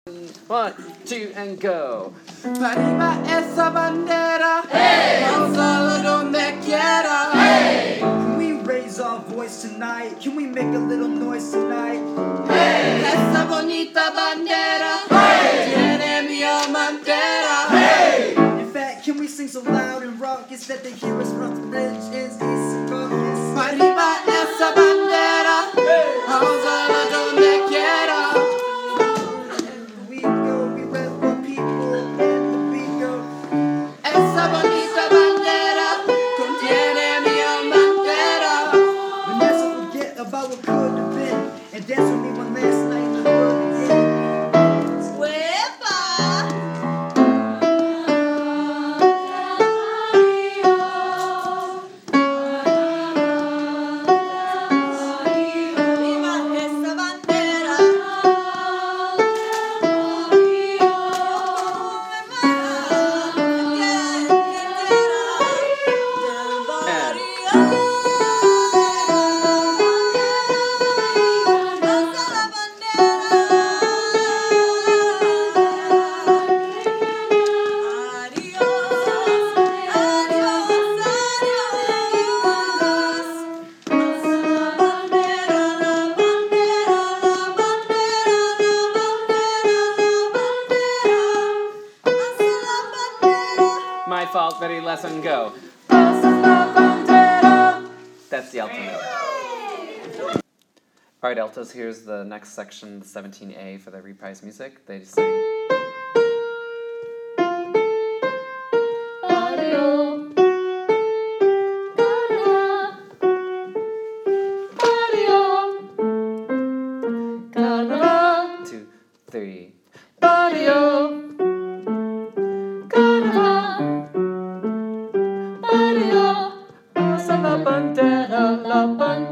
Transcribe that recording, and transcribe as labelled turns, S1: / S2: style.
S1: 1, 2, and go.
S2: Arriba esa bandera, vamos solo donde quiera. Hey!
S3: Can we raise our voice tonight? Can we make a little noise tonight?
S2: Hey! Esa bonita bandera, tiene mi bandera.
S3: Hey! In fact, can we sing so loud and raucous that they hear us from the bridge is East Caucus?
S2: Arriba esa bandera, vamos solo donde quiera.
S3: We rep for people and the beat go.
S2: Esa bonita bandera contiene mi bandera.
S3: Vanessa, forget about what could have been and dance with me one last night in the world again.
S1: My fault, ready, lesson, go. That's the alto note. Alright, altos, here's the next section, the 17A for the reprise music. They sing. Two, three. La bandera, la bandera.